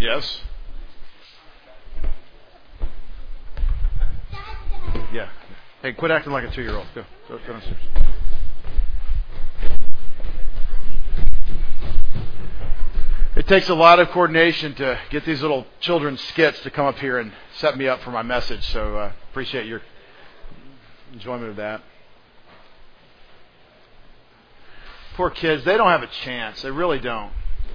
Yes. Yeah. Hey, quit acting like a 2-year-old. Go downstairs. It takes a lot of coordination to get these little children's skits to come up here and set me up for my message. So appreciate your enjoyment of that. Poor kids, they don't have a chance. They really don't.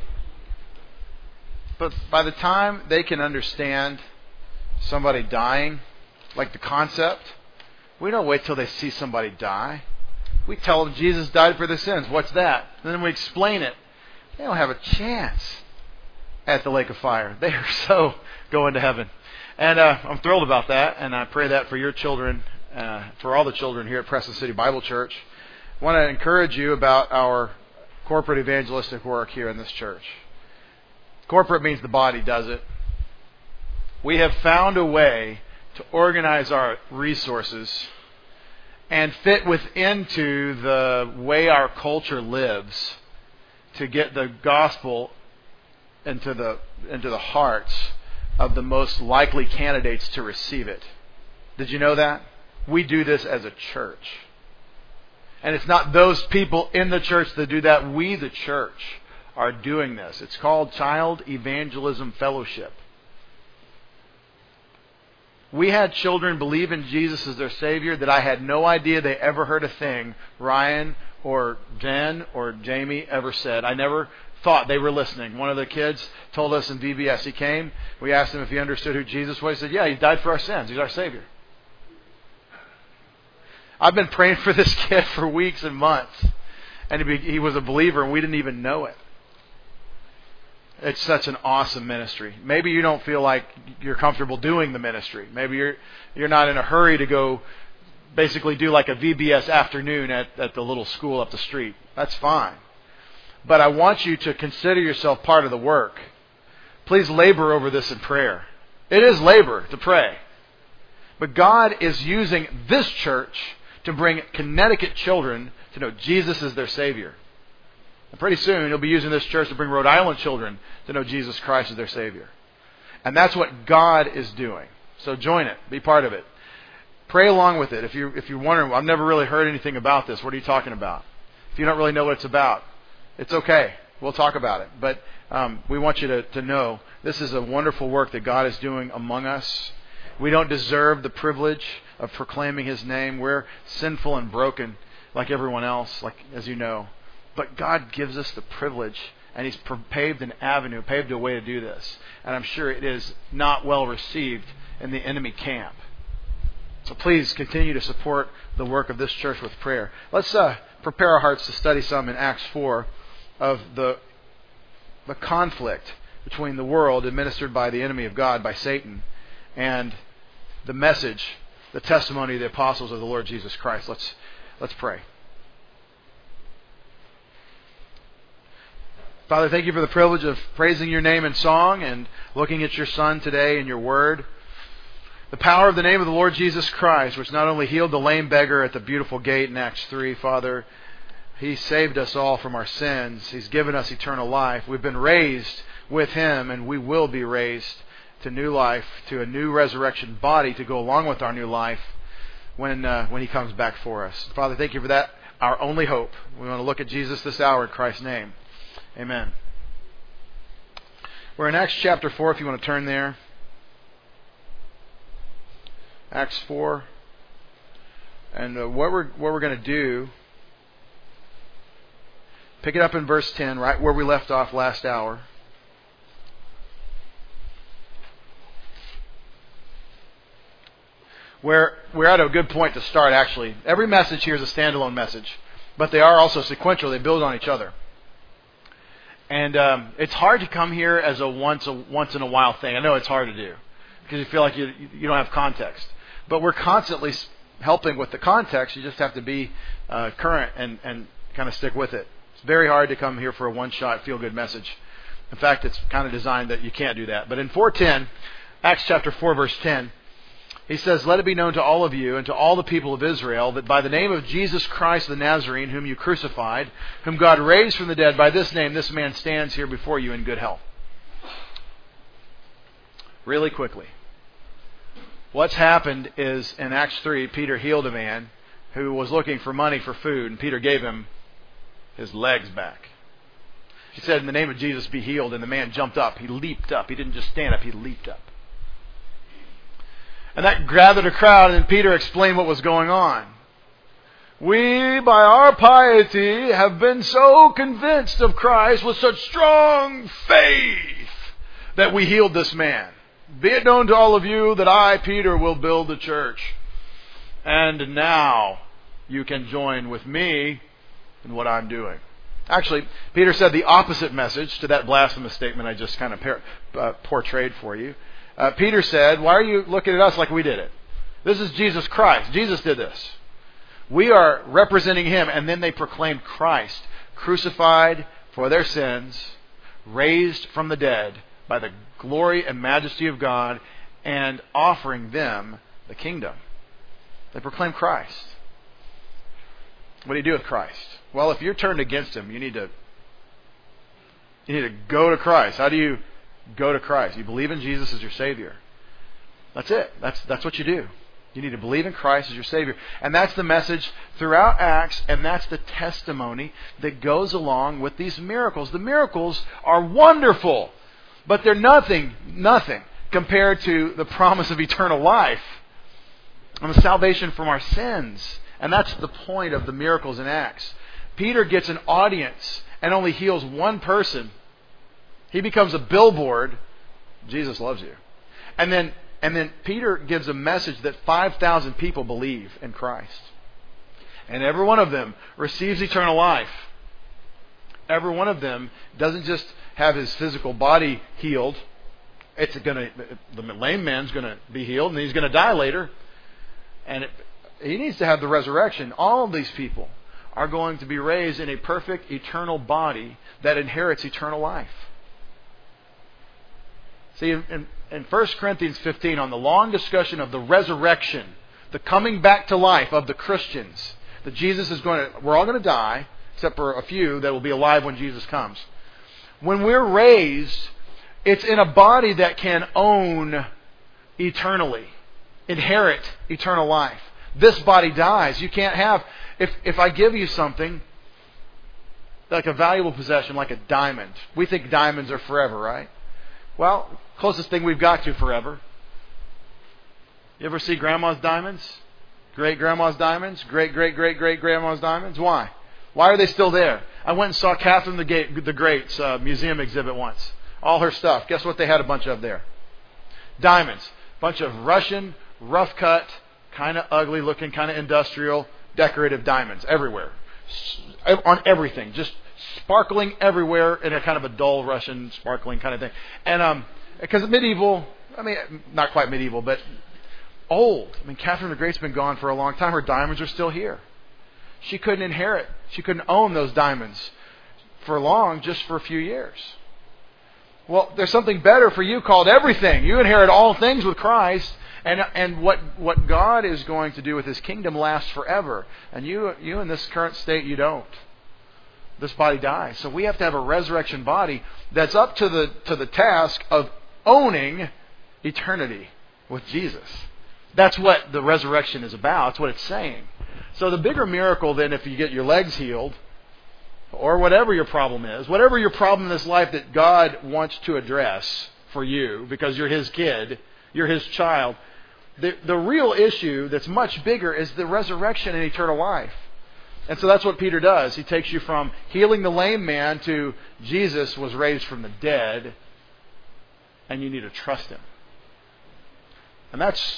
But by the time they can understand somebody dying, like the concept, we don't wait till they see somebody die. We tell them Jesus died for their sins. What's that? And then we explain it. They don't have a chance at the lake of fire. They are so going to heaven. And I'm thrilled about that, and I pray that for your children, for all the children here at Preston City Bible Church. I want to encourage you about our corporate evangelistic work here in this church. Corporate means the body does it. We have found a way to organize our resources and fit into the way our culture lives to get the gospel into the hearts of the most likely candidates to receive it. Did you know that? We do this as a church. And it's not those people in the church that do that. We, the church, are doing this. It's called Child Evangelism Fellowship. We had children believe in Jesus as their Savior that I had no idea they ever heard a thing Ryan or Jen or Jamie ever said. I never thought they were listening. One of the kids told us in VBS, he came, we asked him if he understood who Jesus was. He said, yeah, He died for our sins. He's our Savior. I've been praying for this kid for weeks and months. And he was a believer and we didn't even know it. It's such an awesome ministry. Maybe you don't feel like you're comfortable doing the ministry. Maybe you're not in a hurry to go basically do like a VBS afternoon at the little school up the street. That's fine. But I want you to consider yourself part of the work. Please labor over this in prayer. It is labor to pray. But God is using this church to bring Connecticut children to know Jesus is their Savior. And pretty soon He'll be using this church to bring Rhode Island children to know Jesus Christ as their Savior. And that's what God is doing. So join it. Be part of it. Pray along with it. If you're wondering, I've never really heard anything about this. What are you talking about? If you don't really know what it's about, it's okay. We'll talk about it. But we want you to know this is a wonderful work that God is doing among us. We don't deserve the privilege of proclaiming His name. We're sinful and broken like everyone else, as you know. But God gives us the privilege, and He's paved an avenue, paved a way to do this. And I'm sure it is not well received in the enemy camp. So please continue to support the work of this church with prayer. Let's prepare our hearts to study some in Acts 4 of the conflict between the world administered by the enemy of God, by Satan, and the message, the testimony of the apostles of the Lord Jesus Christ. Let's pray. Father, thank You for the privilege of praising Your name in song and looking at Your Son today in Your Word. The power of the name of the Lord Jesus Christ, which not only healed the lame beggar at the beautiful gate in Acts 3, Father, He saved us all from our sins. He's given us eternal life. We've been raised with Him, and we will be raised to new life, to a new resurrection body to go along with our new life when He comes back for us. Father, thank You for that, our only hope. We want to look at Jesus this hour in Christ's name. Amen. We're in Acts chapter 4, if you want to turn there. Acts 4. And what we're going to do, pick it up in verse 10, right where we left off last hour. We're at a good point to start, actually. Every message here is a standalone message, but they are also sequential. They build on each other. And it's hard to come here as a once in a while thing. I know it's hard to do because you feel like you don't have context. But we're constantly helping with the context. You just have to be current and kind of stick with it. It's very hard to come here for a one-shot feel-good message. In fact, it's kind of designed that you can't do that. But in 4:10, Acts chapter 4, verse 10, he says, "Let it be known to all of you and to all the people of Israel that by the name of Jesus Christ the Nazarene, whom you crucified, whom God raised from the dead, by this name this man stands here before you in good health." really quickly. What's happened is in Acts 3, Peter healed a man who was looking for money for food, and Peter gave him his legs back. He said, "In the name of Jesus, be healed." And the man jumped up. He leaped up. He didn't just stand up. He leaped up. And that gathered a crowd, and Peter explained what was going on. "We, by our piety, have been so convinced of Christ with such strong faith that we healed this man. Be it known to all of you that I, Peter, will build the church. And now you can join with me in what I'm doing." Actually, Peter said the opposite message to that blasphemous statement I just kind of portrayed for you. Peter said, "Why are you looking at us like we did it? This is Jesus Christ. Jesus did this. We are representing Him." And then they proclaimed Christ, crucified for their sins, raised from the dead by the glory and majesty of God, and offering them the kingdom. They proclaim Christ. What do you do with Christ? Well, if you're turned against Him, you need to go to Christ. How do you go to Christ? You believe in Jesus as your Savior. That's it. That's what you do. You need to believe in Christ as your Savior. And that's the message throughout Acts, and that's the testimony that goes along with these miracles. The miracles are wonderful, but they're nothing compared to the promise of eternal life and the salvation from our sins. And that's the point of the miracles in Acts. Peter gets an audience and only heals one person. He becomes a billboard. Jesus loves you. And then Peter gives a message that 5,000 people believe in Christ. And every one of them receives eternal life. Every one of them doesn't just have his physical body healed. The lame man's going to be healed, and he's going to die later. And he needs to have the resurrection. All of these people are going to be raised in a perfect eternal body that inherits eternal life. See, in 1 Corinthians 15, on the long discussion of the resurrection, the coming back to life of the Christians, that Jesus is we're all going to die, except for a few that will be alive when Jesus comes. When we're raised, it's in a body that can own eternally, inherit eternal life. This body dies. You can't have, if I give you something, like a valuable possession, like a diamond. We think diamonds are forever, right? Well, closest thing we've got to forever. You ever see grandma's diamonds? Great-grandma's diamonds? Great-great-great-great-grandma's diamonds? Why? Why are they still there? I went and saw Catherine the Great's museum exhibit once. All her stuff. Guess what they had a bunch of there? Diamonds. Bunch of Russian, rough-cut, kind of ugly-looking, kind of industrial, decorative diamonds everywhere. On everything. Just sparkling everywhere in a kind of a dull Russian sparkling kind of thing. And because medieval, not quite medieval, but old. Catherine the Great's been gone for a long time. Her diamonds are still here. She couldn't inherit. She couldn't own those diamonds for long, just for a few years. Well, there's something better for you called everything. You inherit all things with Christ. And what God is going to do with His kingdom lasts forever. And you in this current state, you don't. This body dies. So we have to have a resurrection body that's up to the task of owning eternity with Jesus. That's what the resurrection is about. That's what it's saying. So the bigger miracle than if you get your legs healed, or whatever your problem is, whatever your problem in this life that God wants to address for you, because you're His kid, you're His child, the real issue that's much bigger is the resurrection and eternal life. And so that's what Peter does. He takes you from healing the lame man to Jesus was raised from the dead, and you need to trust Him. And that's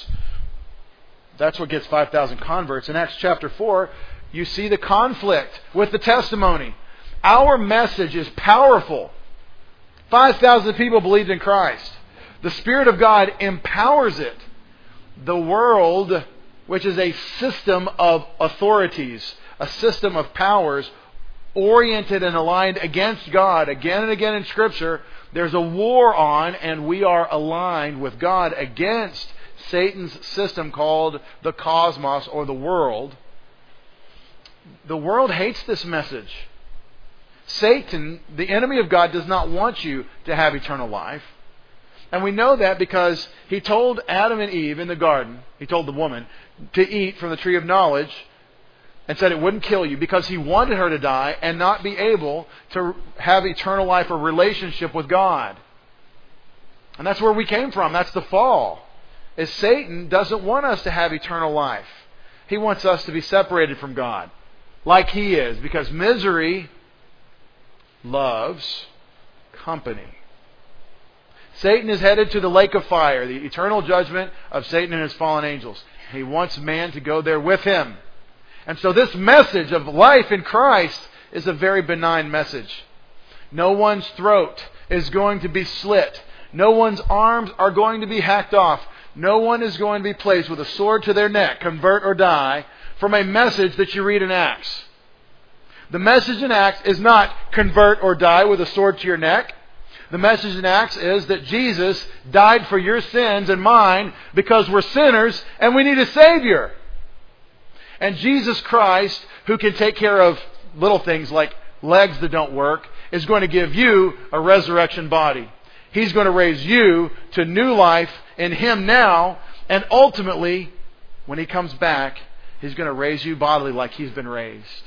what gets 5,000 converts. In Acts chapter 4, you see the conflict with the testimony. Our message is powerful. 5,000 people believed in Christ. The Spirit of God empowers it. The world, which is a system of authorities, a system of powers oriented and aligned against God, again and again in Scripture, there's a war on, and we are aligned with God against Satan's system called the cosmos or the world. The world hates this message. Satan, the enemy of God, does not want you to have eternal life. And we know that because He told Adam and Eve in the garden, He told the woman, to eat from the tree of knowledge and said it wouldn't kill you because He wanted her to die and not be able to have eternal life or relationship with God. And that's where we came from. That's the fall. Is Satan doesn't want us to have eternal life. He wants us to be separated from God like he is, because misery loves company. Satan is headed to the lake of fire, the eternal judgment of Satan and his fallen angels. He wants man to go there with him. And so this message of life in Christ is a very benign message. No one's throat is going to be slit. No one's arms are going to be hacked off. No one is going to be placed with a sword to their neck, convert or die, from a message that you read in Acts. The message in Acts is not convert or die with a sword to your neck. The message in Acts is that Jesus died for your sins and mine because we're sinners and we need a Savior. And Jesus Christ, who can take care of little things like legs that don't work, is going to give you a resurrection body. He's going to raise you to new life in Him now, and ultimately, when He comes back, He's going to raise you bodily like He's been raised.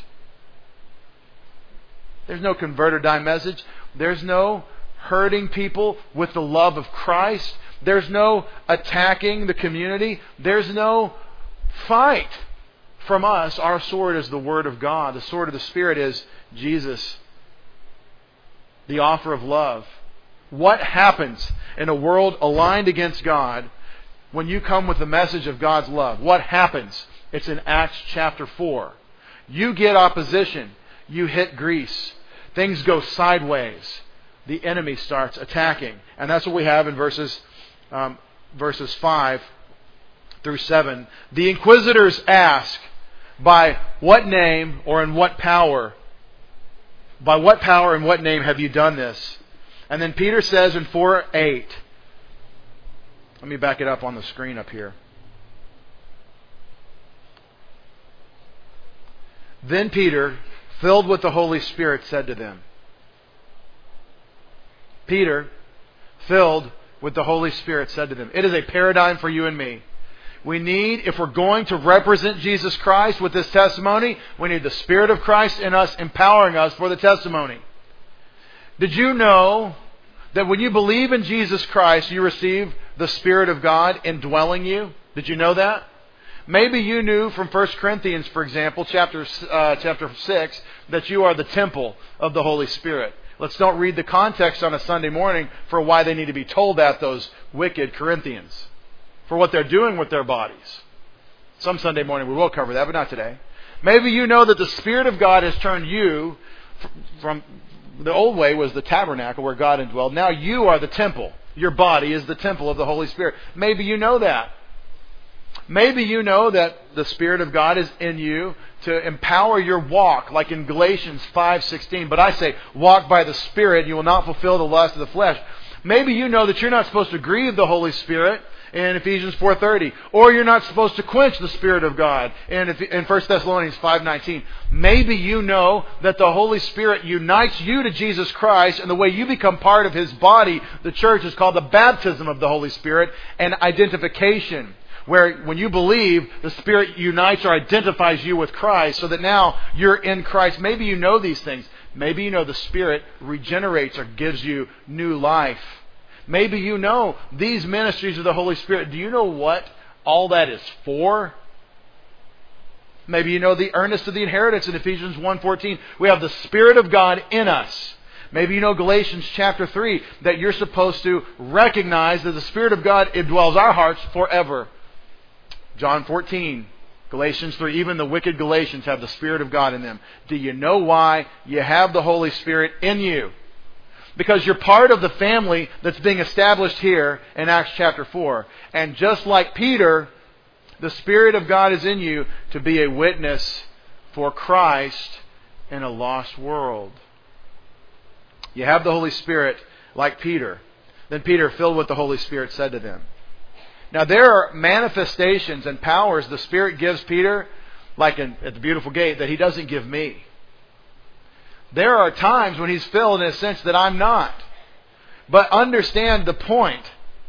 There's no convert or die message. There's no hurting people with the love of Christ. There's no attacking the community. There's no fight from us. Our sword is the Word of God. The sword of the Spirit is Jesus, the offer of love. What happens in a world aligned against God when you come with the message of God's love? What happens? It's in Acts chapter 4. You get opposition. You hit Greece. Things go sideways. The enemy starts attacking. And that's what we have in verses 5 through 7. The inquisitors ask, by what name or in what power? By what power and what name have you done this? And then Peter says in 4:8, let me back it up on the screen up here. Then Peter, filled with the Holy Spirit, said to them. Peter, filled with the Holy Spirit, said to them. It is a paradigm for you and me. We need, if we're going to represent Jesus Christ with this testimony, we need the Spirit of Christ in us, empowering us for the testimony. Did you know that when you believe in Jesus Christ, you receive the Spirit of God indwelling you? Did you know that? Maybe you knew from 1 Corinthians, for example, chapter 6, that you are the temple of the Holy Spirit. Let's don't read the context on a Sunday morning for why they need to be told that, those wicked Corinthians, for what they're doing with their bodies. Some Sunday morning we will cover that, but not today. Maybe you know that the Spirit of God has turned you from the old way was the tabernacle where God indwelled. Now you are the temple. Your body is the temple of the Holy Spirit. Maybe you know that. Maybe you know that the Spirit of God is in you to empower your walk, like in Galatians 5:16. But I say, walk by the Spirit, you will not fulfill the lust of the flesh. Maybe you know that you're not supposed to grieve the Holy Spirit in Ephesians 4:30. Or you're not supposed to quench the Spirit of God in 1 Thessalonians 5:19. Maybe you know that the Holy Spirit unites you to Jesus Christ, and the way you become part of His body, the church, is called the baptism of the Holy Spirit and identification. Where when you believe, the Spirit unites or identifies you with Christ so that now you're in Christ. Maybe you know these things. Maybe you know the Spirit regenerates or gives you new life. Maybe you know these ministries of the Holy Spirit. Do you know what all that is for? Maybe you know the earnest of the inheritance in Ephesians 1:14. We have the Spirit of God in us. Maybe you know Galatians chapter 3, that you're supposed to recognize that the Spirit of God indwells our hearts forever. John 14, Galatians 3, even the wicked Galatians have the Spirit of God in them. Do you know why you have the Holy Spirit in you? Because you're part of the family that's being established here in Acts chapter 4. And just like Peter, the Spirit of God is in you to be a witness for Christ in a lost world. You have the Holy Spirit like Peter. Then Peter, filled with the Holy Spirit, said to them. Now there are manifestations and powers the Spirit gives Peter, like at the beautiful gate, that He doesn't give me. There are times when He's filled in a sense that I'm not. But understand the point.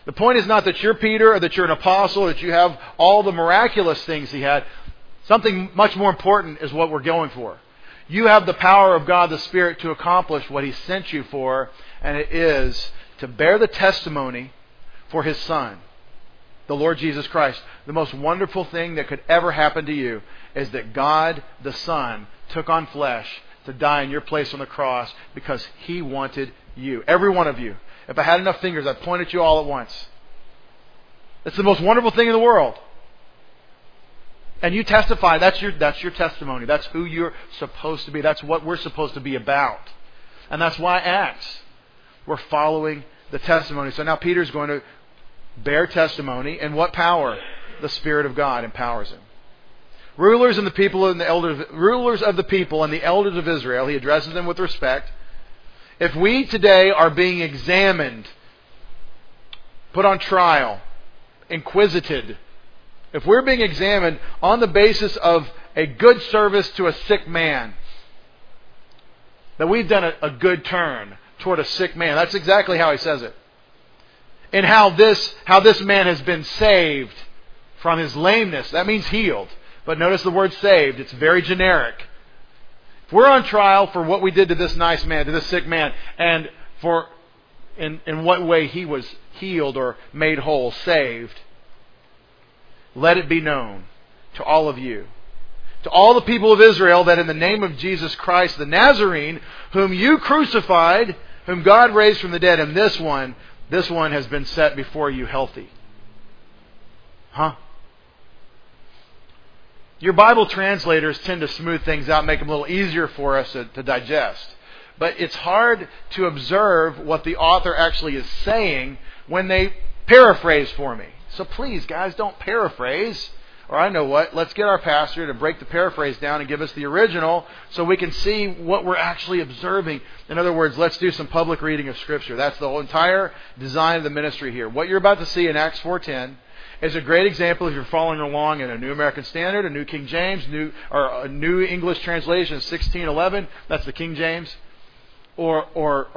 The point is not that you're Peter or that you're an apostle or that you have all the miraculous things he had. Something much more important is what we're going for. You have the power of God the Spirit to accomplish what He sent you for, and it is to bear the testimony for His Son, the Lord Jesus Christ. The most wonderful thing that could ever happen to you is that God the Son took on flesh to die in your place on the cross because He wanted you. Every one of you. If I had enough fingers, I'd point at you all at once. It's the most wonderful thing in the world. And you testify. That's your testimony. That's who you're supposed to be. That's what we're supposed to be about. And that's why Acts. We're following the testimony. So now Peter's going to bear testimony. And what power? The Spirit of God empowers him. Rulers of the people and the elders of Israel, he addresses them with respect. If we today are being examined, put on trial, inquisited, if we're being examined on the basis of a good service to a sick man, that we've done a good turn toward a sick man. That's exactly how he says it. And how this man has been saved from his lameness. That means healed. But notice the word saved. It's very generic. If we're on trial for what we did to this nice man, to this sick man, and for in what way he was healed or made whole, saved, let it be known to all of you, to all the people of Israel, that in the name of Jesus Christ, the Nazarene, whom you crucified, whom God raised from the dead, and this one has been set before you healthy. Huh? Your Bible translators tend to smooth things out, make them a little easier for us to digest. But it's hard to observe what the author actually is saying when they paraphrase for me. So please, guys, don't paraphrase. Or I know what, let's get our pastor to break the paraphrase down and give us the original so we can see what we're actually observing. In other words, let's do some public reading of Scripture. That's the whole entire design of the ministry here. What you're about to see in Acts 4:10 is a great example if you're following along in a New American Standard, a New King James, a New English Translation, 1611. That's the King James, or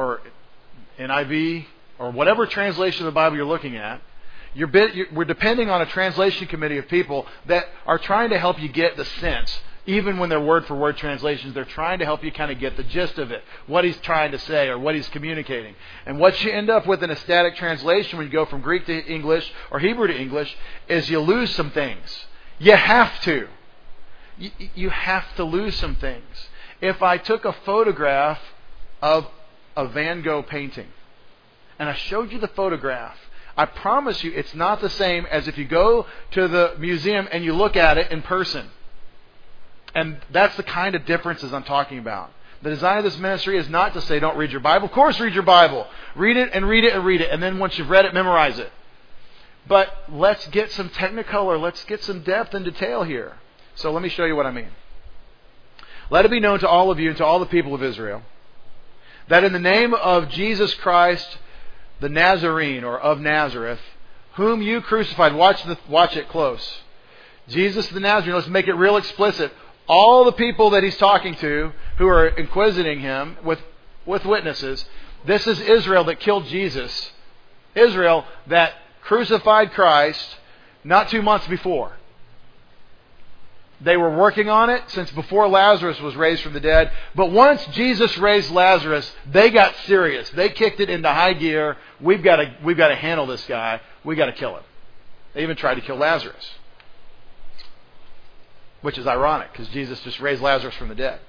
NIV, or whatever translation of the Bible you're looking at. We're depending on a translation committee of people that are trying to help you get the sense. Even when they're word-for-word translations, they're trying to help you kind of get the gist of it, what he's trying to say or what he's communicating. And what you end up with in a static translation when you go from Greek to English or Hebrew to English is you lose some things. You have to. You have to lose some things. If I took a photograph of a Van Gogh painting and I showed you the photograph, I promise you it's not the same as if you go to the museum and you look at it in person. And that's the kind of differences I'm talking about. The design of this ministry is not to say don't read your Bible. Of course read your Bible. Read it and read it and read it. And then once you've read it, memorize it. But let's get some technicolor. Let's get some depth and detail here. So let me show you what I mean. Let it be known to all of you and to all the people of Israel that in the name of Jesus Christ, the Nazarene, or of Nazareth, whom you crucified. Watch it close. Jesus the Nazarene, let's make it real explicit. All the people that he's talking to who are inquisiting him with witnesses, this is Israel that killed Jesus. Israel that crucified Christ not 2 months before. They were working on it since before Lazarus was raised from the dead. But once Jesus raised Lazarus, they got serious. They kicked it into high gear. We've got to handle this guy. We've got to kill him. They even tried to kill Lazarus. Which is ironic because Jesus just raised Lazarus from the dead.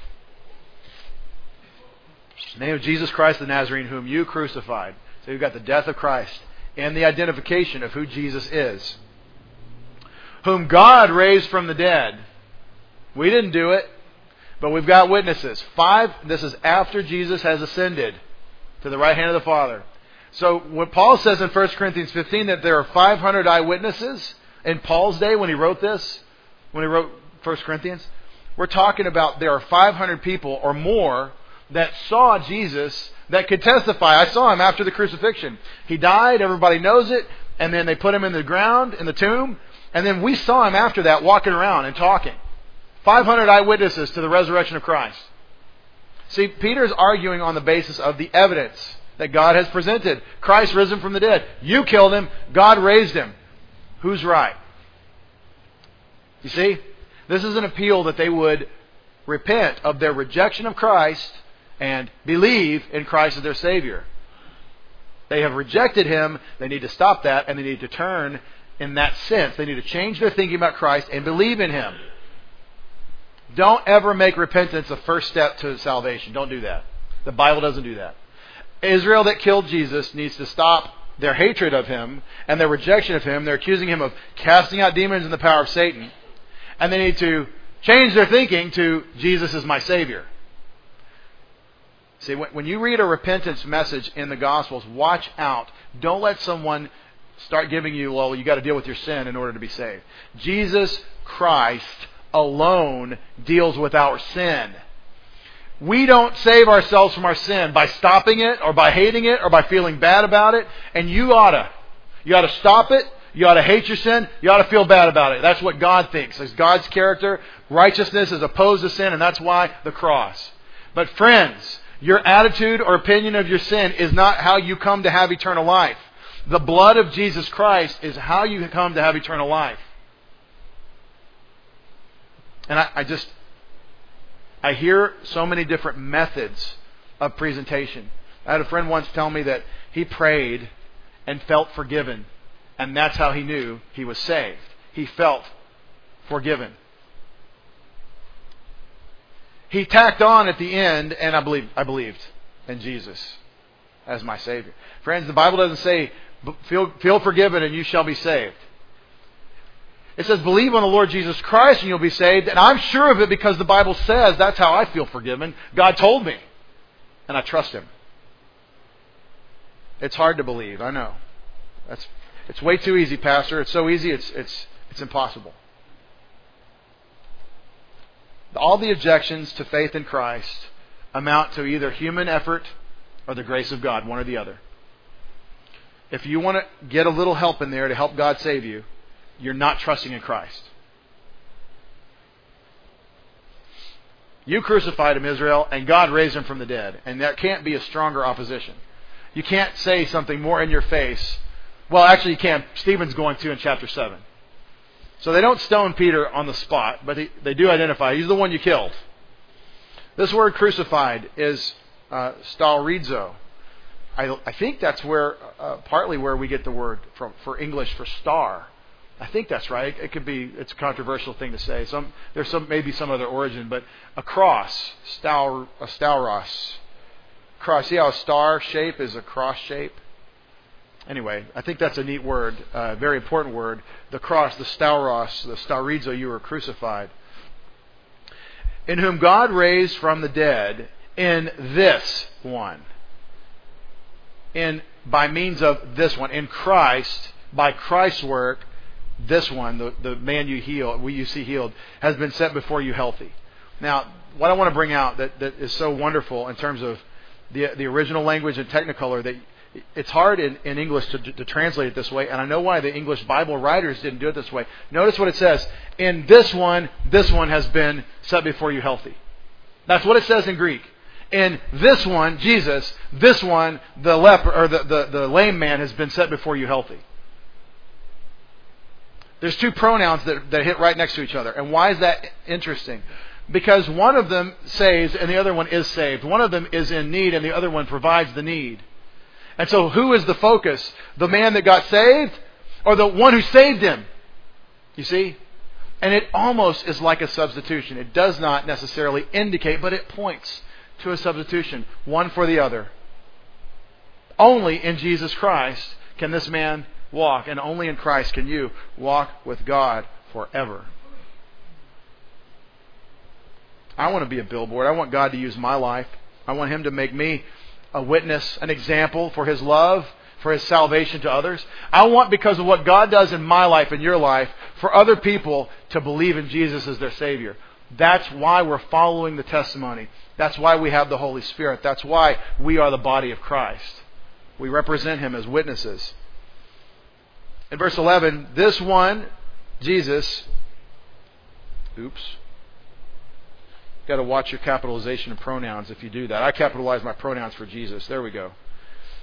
In the name of Jesus Christ the Nazarene, whom you crucified. So you've got the death of Christ and the identification of who Jesus is. Whom God raised from the dead. We didn't do it, but we've got witnesses. 5, this is after Jesus has ascended to the right hand of the Father. So what Paul says in 1 Corinthians 15, that there are 500 eyewitnesses in Paul's day when he wrote this, when he wrote 1 Corinthians, we're talking about there are 500 people or more that saw Jesus that could testify. I saw him after the crucifixion. He died, everybody knows it, and then they put him in the ground, in the tomb, and then we saw him after that walking around and talking. 500 eyewitnesses to the resurrection of Christ. See, Peter's arguing on the basis of the evidence. that God has presented. Christ risen from the dead. You killed him. God raised him. Who's right? You see? This is an appeal that they would repent of their rejection of Christ and believe in Christ as their Savior. They have rejected him. They need to stop that, and they need to turn in that sense. They need to change their thinking about Christ and believe in him. Don't ever make repentance the first step to salvation. Don't do that. The Bible doesn't do that. Israel that killed Jesus needs to stop their hatred of him and their rejection of him. They're accusing him of casting out demons in the power of Satan. And they need to change their thinking to Jesus is my Savior. See, when you read a repentance message in the Gospels, watch out. Don't let someone start giving you, well, you got to deal with your sin in order to be saved. Jesus Christ alone deals with our sin. We don't save ourselves from our sin by stopping it or by hating it or by feeling bad about it. And you ought to stop it. You ought to hate your sin. You ought to feel bad about it. That's what God thinks. It's God's character. Righteousness is opposed to sin, and that's why the cross. But friends, your attitude or opinion of your sin is not how you come to have eternal life. The blood of Jesus Christ is how you come to have eternal life. And I hear so many different methods of presentation. I had a friend once tell me that he prayed and felt forgiven. And that's how he knew he was saved. He felt forgiven. He tacked on at the end, and I believed in Jesus as my Savior. Friends, the Bible doesn't say, feel forgiven and you shall be saved. It says, believe on the Lord Jesus Christ and you'll be saved. And I'm sure of it because the Bible says that's how I feel forgiven. God told me. And I trust Him. It's hard to believe, I know. It's way too easy, Pastor. It's so easy, it's impossible. All the objections to faith in Christ amount to either human effort or the grace of God, one or the other. If you want to get a little help in there to help God save you, you're not trusting in Christ. You crucified Him, Israel, and God raised Him from the dead. And there can't be a stronger opposition. You can't say something more in your face. Well, actually you can. Stephen's going to in chapter 7. So they don't stone Peter on the spot, but they do identify. He's the one you killed. This word crucified is starizo. I think that's where partly where we get the word from for English for star. I think that's right. It could be. It's a controversial thing to say. There's maybe some other origin, but a cross, a stauros, cross. See how a star shape is a cross shape? Anyway, I think that's a neat word, a very important word. The cross, the stauros, the starizo, you were crucified. In whom God raised from the dead, in this one. By means of this one. In Christ, by Christ's work, this one, the man you see healed, has been set before you healthy. Now, what I want to bring out that is so wonderful in terms of the original language and Technicolor, that it's hard in English to translate it this way, and I know why the English Bible writers didn't do it this way. Notice what it says. In this one has been set before you healthy. That's what it says in Greek. In this one, Jesus, this one, the leper or the lame man has been set before you healthy. There's two pronouns that hit right next to each other. And why is that interesting? Because one of them saves and the other one is saved. One of them is in need and the other one provides the need. And so who is the focus? The man that got saved or the one who saved him? You see? And it almost is like a substitution. It does not necessarily indicate, but it points to a substitution, one for the other. Only in Jesus Christ can this man walk, and only in Christ can you walk with God forever. I want to be a billboard. I want God to use my life. I want Him to make me a witness, an example for His love, for His salvation to others. I want, because of what God does in my life and your life, for other people to believe in Jesus as their Savior. That's why we're following the testimony. That's why we have the Holy Spirit. That's why we are the body of Christ. We represent Him as witnesses. In verse 11, this one, Jesus, got to watch your capitalization of pronouns if you do that. I capitalize my pronouns for Jesus. There we go.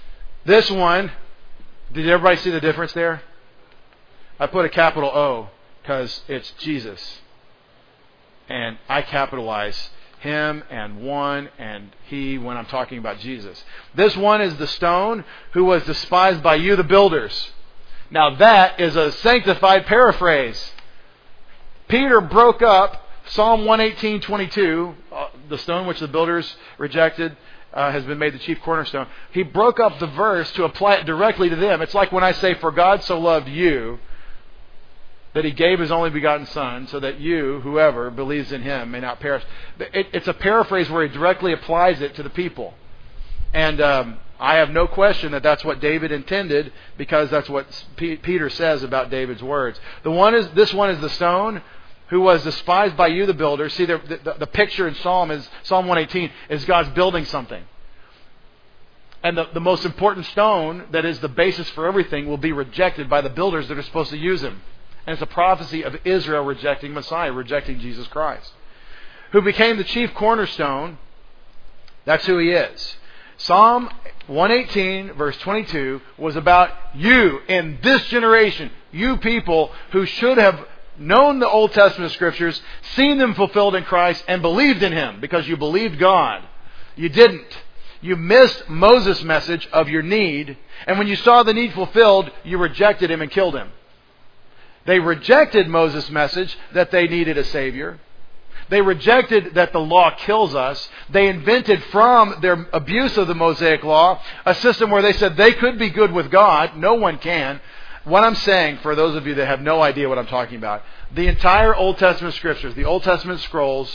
This one, did everybody see the difference there? I put a capital O because it's Jesus. And I capitalize him and one and he when I'm talking about Jesus. This one is the stone who was despised by you, the builders. Now that is a sanctified paraphrase. Peter broke up Psalm 118:22, the stone which the builders rejected has been made the chief cornerstone. He broke up the verse to apply it directly to them. It's like when I say, for God so loved you, that He gave His only begotten Son, so that you, whoever believes in Him, may not perish. It's a paraphrase where He directly applies it to the people. And I have no question that that's what David intended, because that's what Peter says about David's words. This one is the stone who was despised by you, the builders. See, the picture in Psalm 118 is God's building something. And the most important stone that is the basis for everything will be rejected by the builders that are supposed to use Him. And it's a prophecy of Israel rejecting Messiah, rejecting Jesus Christ. Who became the chief cornerstone. That's who He is. Psalm 118, verse 22, was about you in this generation. You people who should have known the Old Testament Scriptures, seen them fulfilled in Christ, and believed in Him because you believed God. You didn't. You missed Moses' message of your need, and when you saw the need fulfilled, you rejected Him and killed Him. They rejected Moses' message that they needed a Savior. They rejected that the law kills us. They invented from their abuse of the Mosaic law a system where they said they could be good with God. No one can. What I'm saying, for those of you that have no idea what I'm talking about, the entire Old Testament Scriptures, the Old Testament scrolls,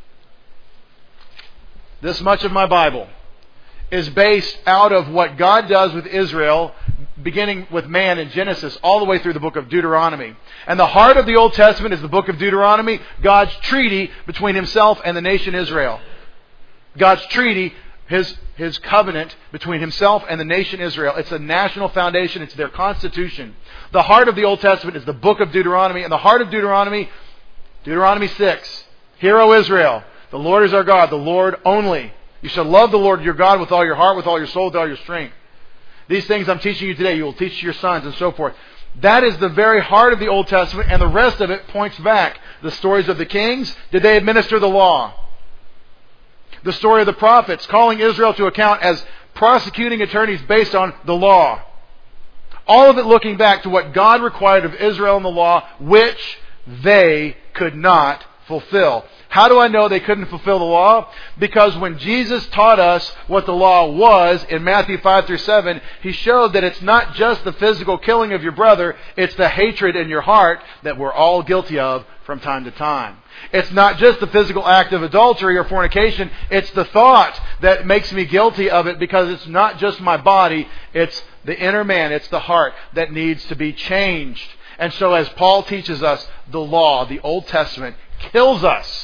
this much of my Bible, is based out of what God does with Israel, beginning with man in Genesis, all the way through the book of Deuteronomy. And the heart of the Old Testament is the book of Deuteronomy, God's treaty between Himself and the nation Israel. God's treaty, His covenant between Himself and the nation Israel. It's a national foundation. It's their constitution. The heart of the Old Testament is the book of Deuteronomy. And the heart of Deuteronomy, Deuteronomy 6. Hear, O Israel, the Lord is our God, the Lord only. You shall love the Lord your God with all your heart, with all your soul, with all your strength. These things I'm teaching you today, you will teach your sons, and so forth. That is the very heart of the Old Testament, and the rest of it points back. The stories of the kings, did they administer the law? The story of the prophets, calling Israel to account as prosecuting attorneys based on the law. All of it looking back to what God required of Israel in the law, which they could not fulfill. How do I know they couldn't fulfill the law? Because when Jesus taught us what the law was in Matthew 5 through 7, He showed that it's not just the physical killing of your brother, it's the hatred in your heart that we're all guilty of from time to time. It's not just the physical act of adultery or fornication, it's the thought that makes me guilty of it, because it's not just my body, it's the inner man, it's the heart that needs to be changed. And so as Paul teaches us, the law, the Old Testament, kills us.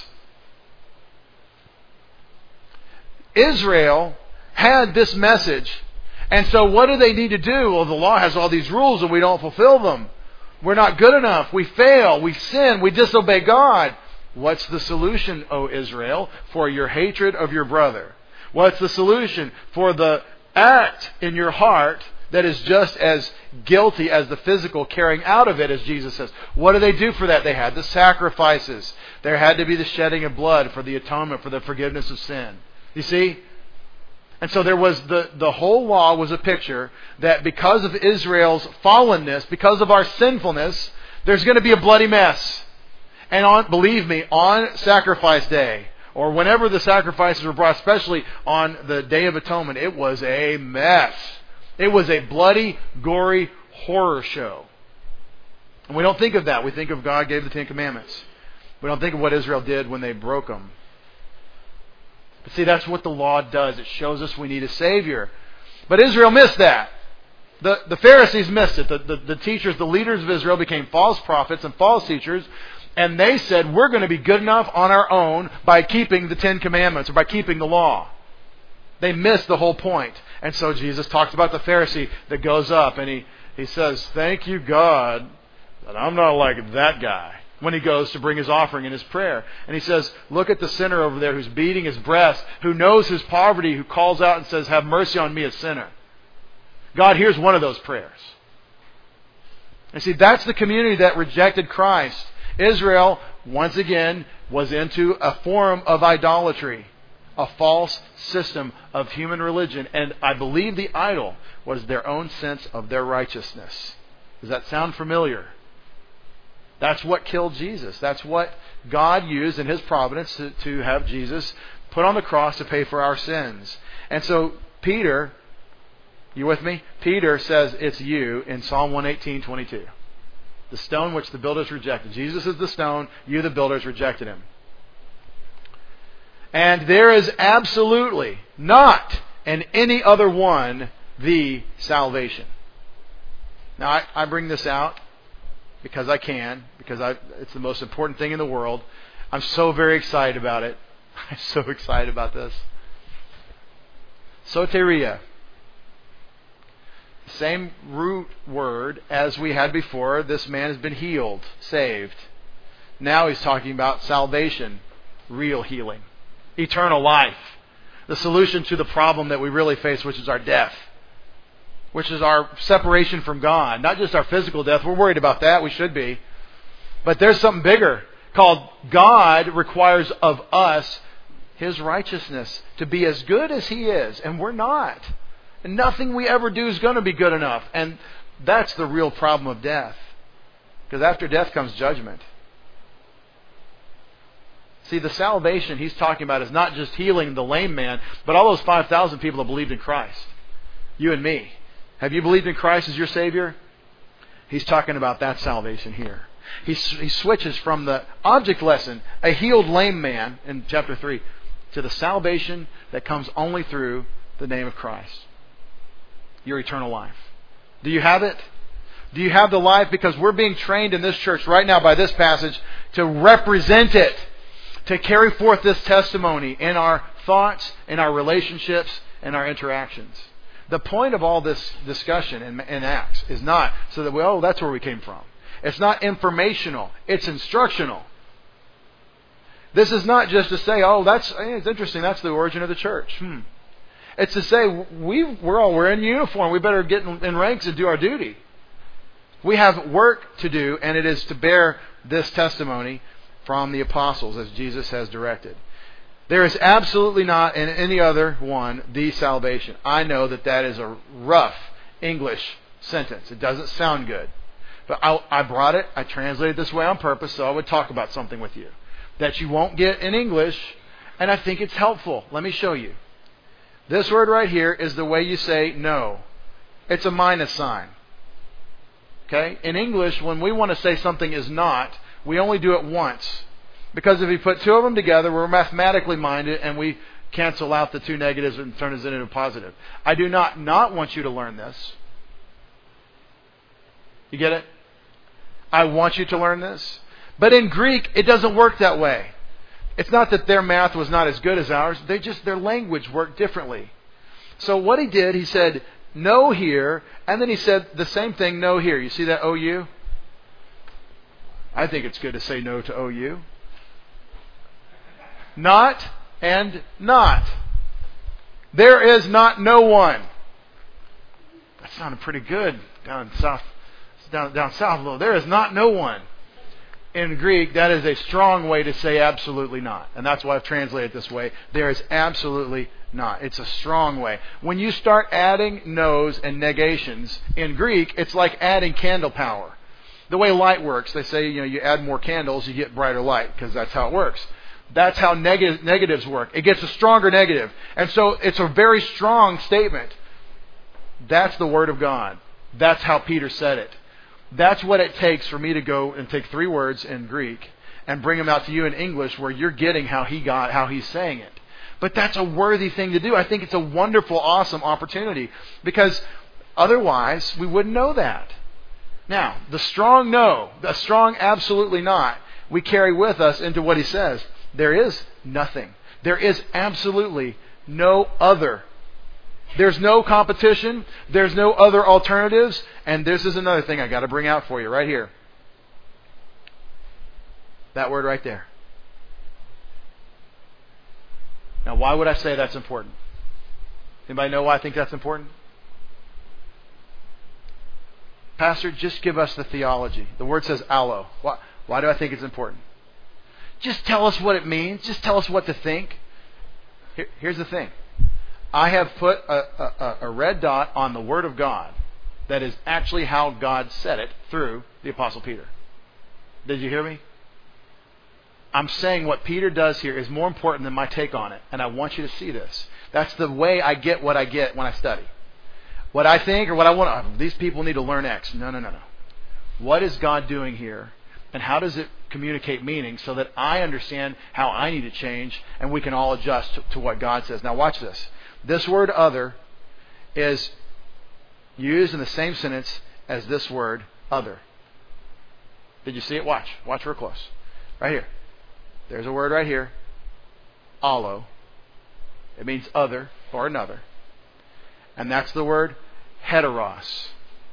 Israel had this message. And so what do they need to do? Well, the law has all these rules and we don't fulfill them. We're not good enough. We fail. We sin. We disobey God. What's the solution, O Israel, for your hatred of your brother? What's the solution for the act in your heart that is just as guilty as the physical carrying out of it, as Jesus says? What do they do for that? They had the sacrifices. There had to be the shedding of blood for the atonement, for the forgiveness of sin. You see? And so there was the whole law was a picture that because of Israel's fallenness, because of our sinfulness, there's going to be a bloody mess. And believe me, on sacrifice day, or whenever the sacrifices were brought, especially on the Day of Atonement, it was a mess. It was a bloody, gory horror show. And we don't think of that. We think of God gave the Ten Commandments. We don't think of what Israel did when they broke them. But see, that's what the law does. It shows us we need a Savior. But Israel missed that. The Pharisees missed it. The teachers, the leaders of Israel became false prophets and false teachers. And they said, we're going to be good enough on our own by keeping the Ten Commandments or by keeping the law. They missed the whole point. And so Jesus talks about the Pharisee that goes up and he says, thank you, God, that I'm not like that guy, when he goes to bring his offering in his prayer. And he says, look at the sinner over there who's beating his breast, who knows his poverty, who calls out and says, have mercy on me, a sinner. God hears one of those prayers. And see, that's the community that rejected Christ. Israel, once again, was into a form of idolatry, a false system of human religion. And I believe the idol was their own sense of their righteousness. Does that sound familiar? That's what killed Jesus. That's what God used in His providence to have Jesus put on the cross to pay for our sins. And so Peter, you with me? Peter says it's you in Psalm 118:22. The stone which the builders rejected. Jesus is the stone, you the builders rejected Him. And there is absolutely not in any other one the salvation. Now I bring this out because I can, because it's the most important thing in the world. I'm so very excited about it. I'm so excited about this. Soteria. Same root word as we had before. This man has been healed, saved. Now he's talking about salvation, real healing, eternal life, the solution to the problem that we really face, which is our death, which is our separation from God. Not just our physical death. We're worried about that. We should be. But there's something bigger called God requires of us His righteousness to be as good as He is. And we're not. And nothing we ever do is going to be good enough. And that's the real problem of death. Because after death comes judgment. See, the salvation he's talking about is not just healing the lame man, but all those 5,000 people that believed in Christ. You and me. Have you believed in Christ as your Savior? He's talking about that salvation here. He switches from the object lesson, a healed lame man in chapter 3, to the salvation that comes only through the name of Christ. Your eternal life. Do you have it? Do you have the life? Because we're being trained in this church right now by this passage to represent it, to carry forth this testimony in our thoughts, in our relationships, in our interactions. The point of all this discussion in Acts is not so that that's where we came from. It's not informational. It's instructional. This is not just to say, it's interesting, that's the origin of the church. It's to say, we're in uniform. We better get in ranks and do our duty. We have work to do, and it is to bear this testimony from the apostles as Jesus has directed. There is absolutely not in any other one the salvation. I know that is a rough English sentence. It doesn't sound good. But I brought it, I translated this way on purpose so I would talk about something with you that you won't get in English, and I think it's helpful. Let me show you. This word right here is the way you say no. It's a minus sign. Okay? In English, when we want to say something is not, we only do it once. Because if we put two of them together, we're mathematically minded and we cancel out the two negatives and turn it into a positive. I do not want you to learn this. You get it? I want you to learn this. But in Greek, it doesn't work that way. It's not that their math was not as good as ours. Their language worked differently. So what he did, he said, no here, and then he said the same thing, no here. You see that OU? I think it's good to say no to OU. Not and not. There is not no one. That sounded pretty good down south a little. There is not no one. In Greek, that is a strong way to say absolutely not. And that's why I've translated it this way. There is absolutely not. It's a strong way. When you start adding no's and negations in Greek, it's like adding candle power. The way light works, they say, you add more candles, you get brighter light, because that's how it works. That's how negatives work. It gets a stronger negative. And so it's a very strong statement. That's the Word of God. That's how Peter said it. That's what it takes for me to go and take three words in Greek and bring them out to you in English where you're getting how he's saying it. But that's a worthy thing to do. I think it's a wonderful, awesome opportunity because otherwise we wouldn't know that. Now, the strong no, the strong absolutely not, we carry with us into what he says. There is nothing. There is absolutely no other. There's no competition. There's no other alternatives. And this is another thing I got to bring out for you right here. That word right there. Now, why would I say that's important? Anybody know why I think that's important? Pastor, just give us the theology. The word says allo. Why do I think it's important? Just tell us what it means. Just tell us what to think. Here's the thing. I have put a red dot on the Word of God. That is actually how God said it through the Apostle Peter. Did you hear me? I'm saying what Peter does here is more important than my take on it. And I want you to see this. That's the way I get what I get when I study. What I think or what I want, these people need to learn X. No. What is God doing here? And how does it communicate meaning so that I understand how I need to change and we can all adjust to what God says. Now watch this. This word other is used in the same sentence as this word other. Did you see it? Watch real close. Right here. There's a word right here. Allo. It means other or another. And that's the word heteros.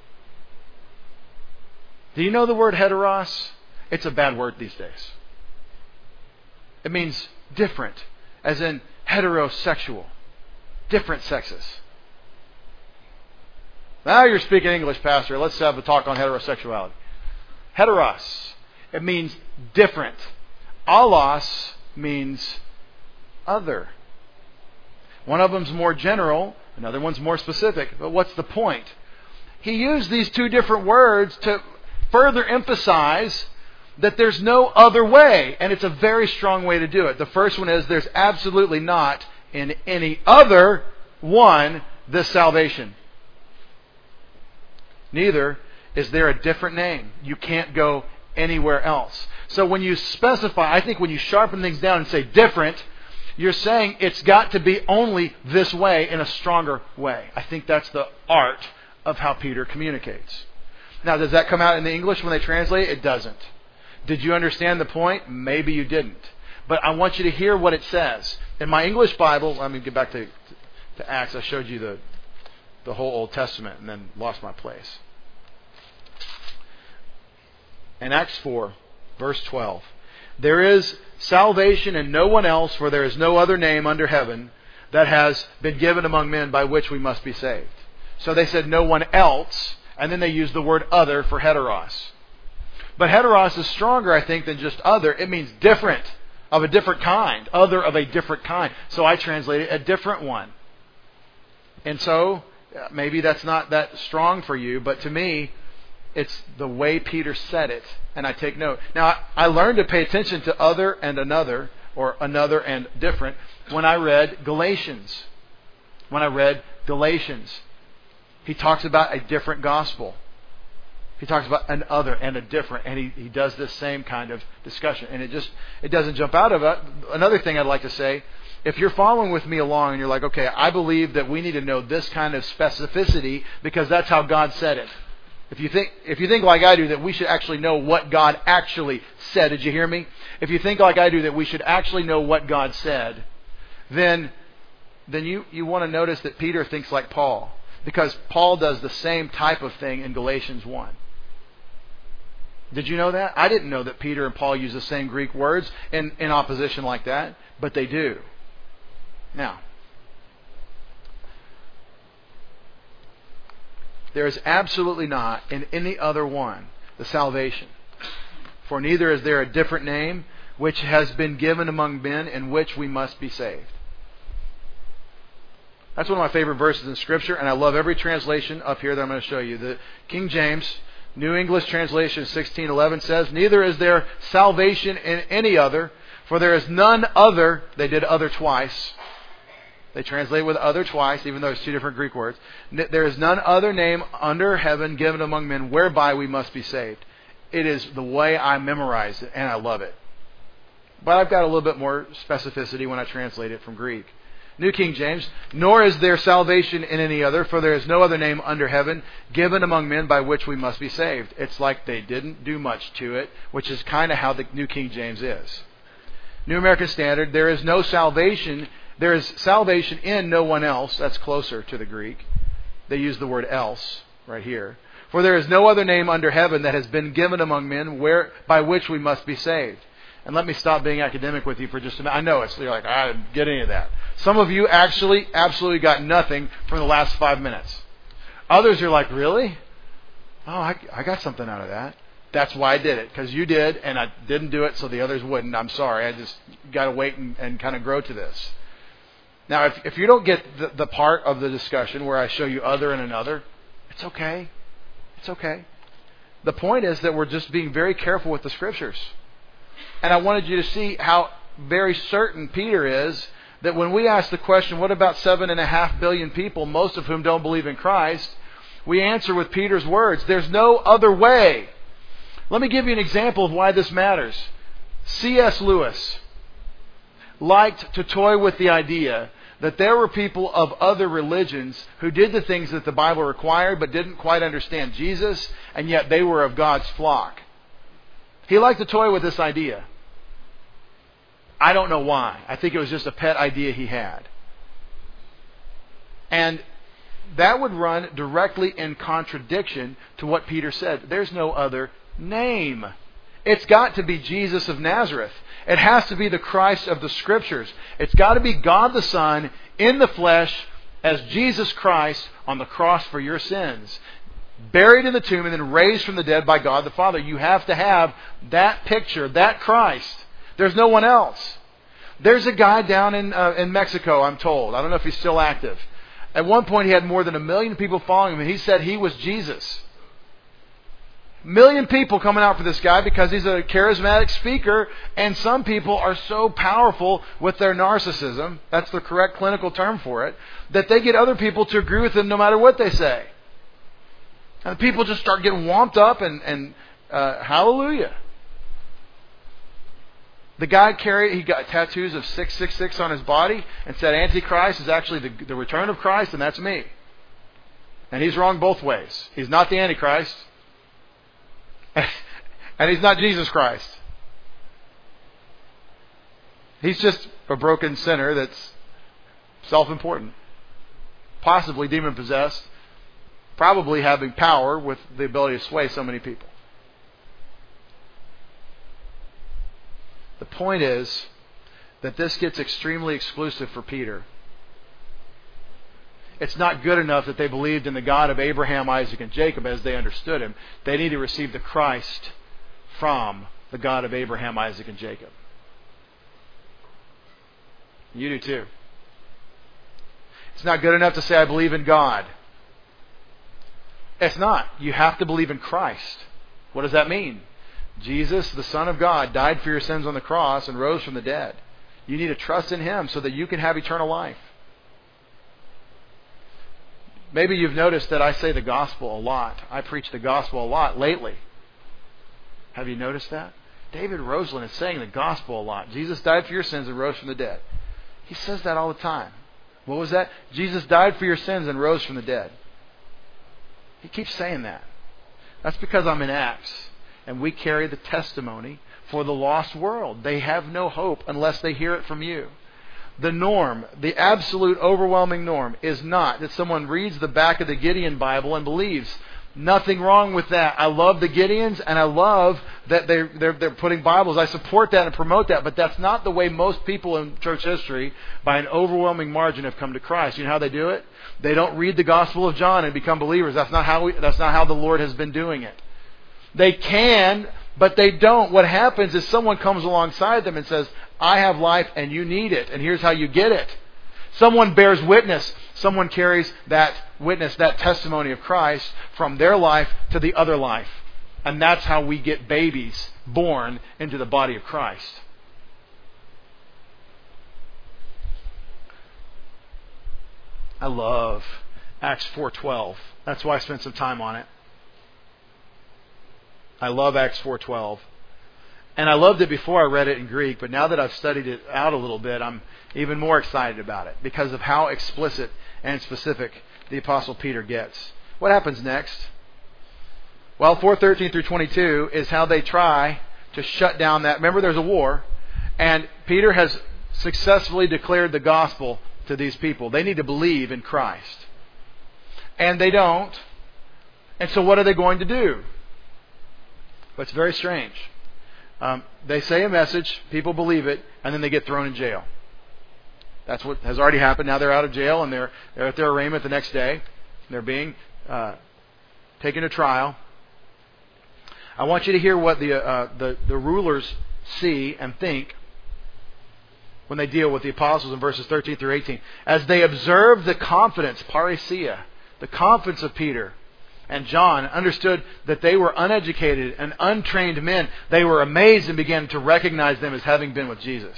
Do you know the word heteros? It's a bad word these days. It means different, as in heterosexual. Different sexes. Now you're speaking English, Pastor. Let's have a talk on heterosexuality. Heteros. It means different. Allos means other. One of them's more general, another one's more specific. But what's the point? He used these two different words to further emphasize that there's no other way. And it's a very strong way to do it. The first one is there's absolutely not in any other one this salvation. Neither is there a different name. You can't go anywhere else. So when you specify, I think when you sharpen things down and say different, you're saying it's got to be only this way in a stronger way. I think that's the art of how Peter communicates. Now, does that come out in the English when they translate it? It doesn't. Did you understand the point? Maybe you didn't. But I want you to hear what it says. In my English Bible, let me get back to Acts. I showed you the whole Old Testament and then lost my place. In Acts 4, verse 12, there is salvation in no one else, for there is no other name under heaven that has been given among men by which we must be saved. So they said no one else, and then they used the word other for heteros. But heteros is stronger, I think, than just other. It means different, of a different kind, other of a different kind. So I translated a different one. And so maybe that's not that strong for you, but to me, it's the way Peter said it, and I take note. Now, I learned to pay attention to other and another, or another and different, when I read Galatians. He talks about a different gospel. He talks about an other and a different, and he does this same kind of discussion. And it doesn't jump out of it. Another thing I'd like to say, if you're following with me along and you're like, okay, I believe that we need to know this kind of specificity because that's how God said it. If you think like I do that we should actually know what God actually said, did you hear me? If you think like I do that we should actually know what God said, then you want to notice that Peter thinks like Paul. Because Paul does the same type of thing in Galatians 1. Did you know that? I didn't know that Peter and Paul use the same Greek words in opposition like that, but they do. Now, there is absolutely not in any other one the salvation. For neither is there a different name which has been given among men in which we must be saved. That's one of my favorite verses in Scripture, and I love every translation up here that I'm going to show you. The King James New English Translation 16:11 says, neither is there salvation in any other, for there is none other. They did other twice. They translate with other twice, even though it's two different Greek words. There is none other name under heaven given among men whereby we must be saved. It is the way I memorize it, and I love it. But I've got a little bit more specificity when I translate it from Greek. New King James, nor is there salvation in any other, for there is no other name under heaven given among men by which we must be saved. It's like they didn't do much to it, which is kind of how the New King James is. New American Standard, there is no salvation. There is salvation in no one else. That's closer to the Greek. They use the word else right here. For there is no other name under heaven that has been given among men by which we must be saved. And let me stop being academic with you for just a minute. I know you're like, I didn't get any of that. Some of you actually absolutely got nothing from the last 5 minutes. Others are like, really? Oh, I got something out of that. That's why I did it, because you did, and I didn't do it so the others wouldn't. I'm sorry. I just got to wait and kind of grow to this. Now, if you don't get the part of the discussion where I show you other and another, it's okay. It's okay. The point is that we're just being very careful with the Scriptures. And I wanted you to see how very certain Peter is that when we ask the question, what about 7.5 billion people, most of whom don't believe in Christ, we answer with Peter's words, there's no other way. Let me give you an example of why this matters. C.S. Lewis liked to toy with the idea that there were people of other religions who did the things that the Bible required but didn't quite understand Jesus, and yet they were of God's flock. He liked to toy with this idea. I don't know why. I think it was just a pet idea he had. And that would run directly in contradiction to what Peter said. There's no other name. It's got to be Jesus of Nazareth. It has to be the Christ of the Scriptures. It's got to be God the Son in the flesh as Jesus Christ on the cross for your sins. Buried in the tomb and then raised from the dead by God the Father. You have to have that picture, that Christ. There's no one else. There's a guy down in Mexico, I'm told. I don't know if he's still active. At one point he had more than 1 million people following him, and he said he was Jesus. 1 million people coming out for this guy because he's a charismatic speaker, and some people are so powerful with their narcissism, that's the correct clinical term for it, that they get other people to agree with them no matter what they say. And people just start getting womped up and hallelujah. The guy he got tattoos of 666 on his body and said Antichrist is actually the return of Christ, and that's me. And he's wrong both ways. He's not the Antichrist. And he's not Jesus Christ. He's just a broken sinner that's self-important. Possibly demon-possessed. Probably having power with the ability to sway so many people. The point is that this gets extremely exclusive for Peter. It's not good enough that they believed in the God of Abraham, Isaac, and Jacob as they understood Him. They need to receive the Christ from the God of Abraham, Isaac, and Jacob. You do too. It's not good enough to say, I believe in God. It's not. You have to believe in Christ. What does that mean? Jesus, the Son of God, died for your sins on the cross and rose from the dead. You need to trust in Him so that you can have eternal life. Maybe you've noticed that I say the gospel a lot. I preach the gospel a lot lately. Have you noticed that? David Roseland is saying the gospel a lot. Jesus died for your sins and rose from the dead. He says that all the time. What was that? Jesus died for your sins and rose from the dead. He keeps saying that. That's because I'm in Acts. And we carry the testimony for the lost world. They have no hope unless they hear it from you. The norm, the absolute overwhelming norm, is not that someone reads the back of the Gideon Bible and believes. Nothing wrong with that. I love the Gideons, and I love that they're putting Bibles. I support that and promote that, but that's not the way most people in church history, by an overwhelming margin, have come to Christ. You know how they do it? They don't read the Gospel of John and become believers. That's not how the Lord has been doing it. They can, but they don't. What happens is someone comes alongside them and says, I have life and you need it, and here's how you get it. Someone bears witness. Someone carries that witness, that testimony of Christ from their life to the other life. And that's how we get babies born into the body of Christ. I love Acts 4:12. That's why I spent some time on it. I love Acts 4:12. And I loved it before I read it in Greek, but now that I've studied it out a little bit, I'm even more excited about it because of how explicit and specific the Apostle Peter gets. What happens next? Well, 4:13 through 22 is how they try to shut down that. Remember, there's a war, and Peter has successfully declared the gospel to these people. They need to believe in Christ. And they don't. And so what are they going to do? But it's very strange. They say a message, people believe it, and then they get thrown in jail. That's what has already happened. Now they're out of jail, and they're at their arraignment the next day. They're being taken to trial. I want you to hear what the rulers see and think when they deal with the apostles in verses 13 through 18. As they observed the confidence, parousia, the confidence of Peter and John, understood that they were uneducated and untrained men, they were amazed and began to recognize them as having been with Jesus.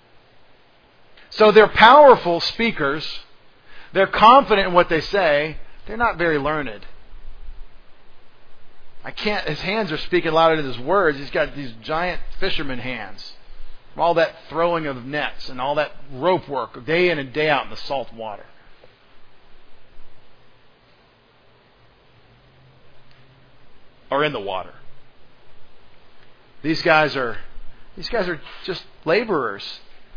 So they're powerful speakers. They're confident in what they say. They're not very learned. His hands are speaking louder than his words. He's got these giant fisherman hands. From all that throwing of nets and all that rope work day in and day out in the salt water. Or in the water. These guys are just laborers.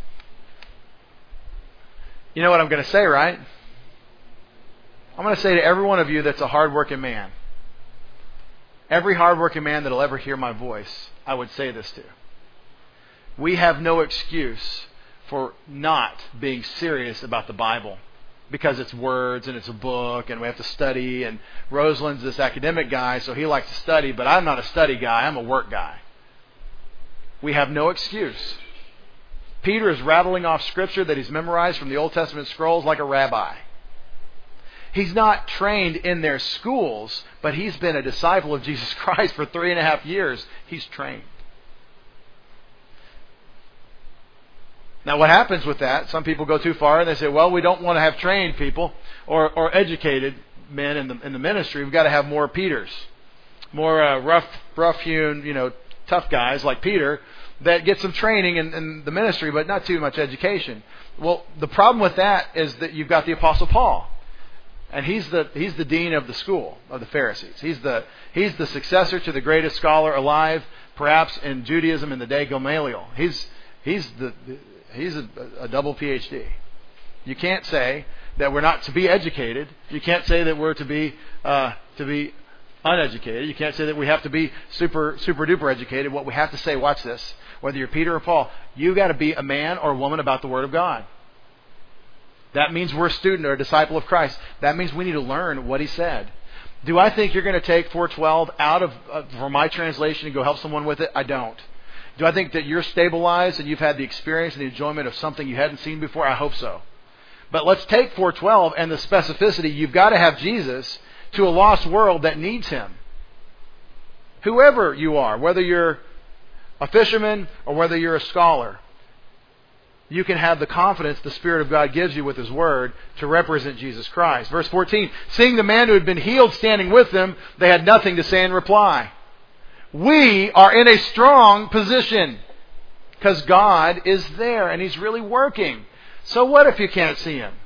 You know what I'm going to say, right? I'm going to say to every one of you that's a hardworking man, every hardworking man that'll ever hear my voice, I would say this to. We have no excuse for not being serious about the Bible because it's words and it's a book and we have to study, and Roseland's this academic guy, so he likes to study, but I'm not a study guy, I'm a work guy. We have no excuse. Peter is rattling off scripture that he's memorized from the Old Testament scrolls like a rabbi. He's not trained in their schools, but he's been a disciple of Jesus Christ for 3.5 years. He's trained. Now what happens with that, some people go too far and they say, well, we don't want to have trained people or educated men in the ministry. We've got to have more Peters. More rough-hewn, tough guys like Peter that get some training in the ministry, but not too much education. Well, the problem with that is that you've got the Apostle Paul. And he's the dean of the school of the Pharisees. He's the successor to the greatest scholar alive, perhaps in Judaism in the day, Gamaliel. He's a double PhD. You can't say that we're not to be educated. You can't say that we're to be uneducated. You can't say that we have to be super duper educated. What we have to say, watch this, whether you're Peter or Paul, you got to be a man or a woman about the Word of God. That means we're a student or a disciple of Christ. That means we need to learn what He said. Do I think you're going to take 4:12 out of from my translation and go help someone with it? I don't. Do I think that you're stabilized and you've had the experience and the enjoyment of something you hadn't seen before? I hope so. But let's take 4:12 and the specificity. You've got to have Jesus to a lost world that needs Him. Whoever you are, whether you're a fisherman or whether you're a scholar, you can have the confidence the Spirit of God gives you with His Word to represent Jesus Christ. Verse 14, seeing the man who had been healed standing with them, they had nothing to say in reply. We are in a strong position because God is there and He's really working. So what if you can't see Him?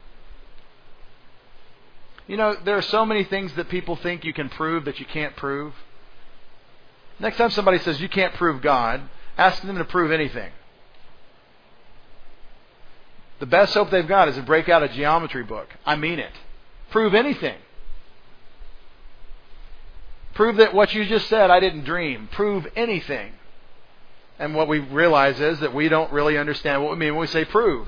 There are so many things that people think you can prove that you can't prove. Next time somebody says you can't prove God, ask them to prove anything. The best hope they've got is to break out a geometry book. I mean it. Prove anything. Prove that what you just said, I didn't dream. Prove anything. And what we realize is that we don't really understand what we mean when we say prove.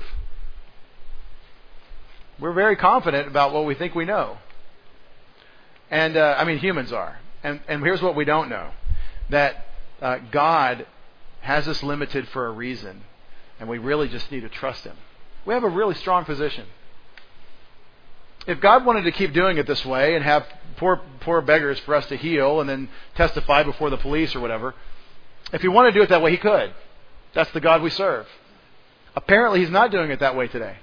We're very confident about what we think we know. And, humans are. And here's what we don't know. That God has us limited for a reason. And we really just need to trust Him. We have a really strong position. If God wanted to keep doing it this way and have poor beggars for us to heal and then testify before the police or whatever, if He wanted to do it that way, He could. That's the God we serve. Apparently, He's not doing it that way today.